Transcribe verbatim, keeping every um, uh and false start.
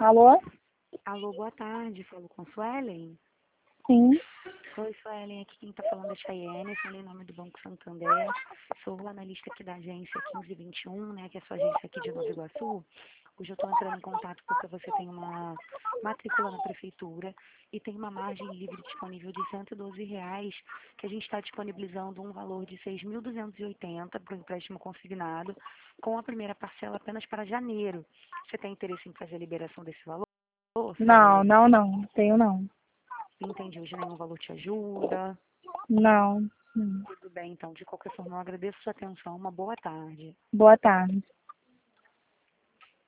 Alô? Alô, boa tarde. Falo com Suelen. Sim. Oi, Suelen. Aqui quem está falando é Chayenne. Falei em nome do Banco Santander. Sou o analista aqui da agência quinze vinte e um, né, que é a sua agência aqui de Nova Iguaçu. Hoje eu estou entrando em contato porque você tem uma matrícula na prefeitura e tem uma margem livre disponível de cento e doze reais, que a gente está disponibilizando um valor de seis mil duzentos e oitenta para o empréstimo consignado, com a primeira parcela apenas para janeiro. Você tem interesse em fazer a liberação desse valor, Não, Suelen? não, não. Tenho não. Entendi, hoje nenhum valor te ajuda. Não. Hum. Tudo bem, então. De qualquer forma, eu agradeço a sua atenção. Uma boa tarde. Boa tarde.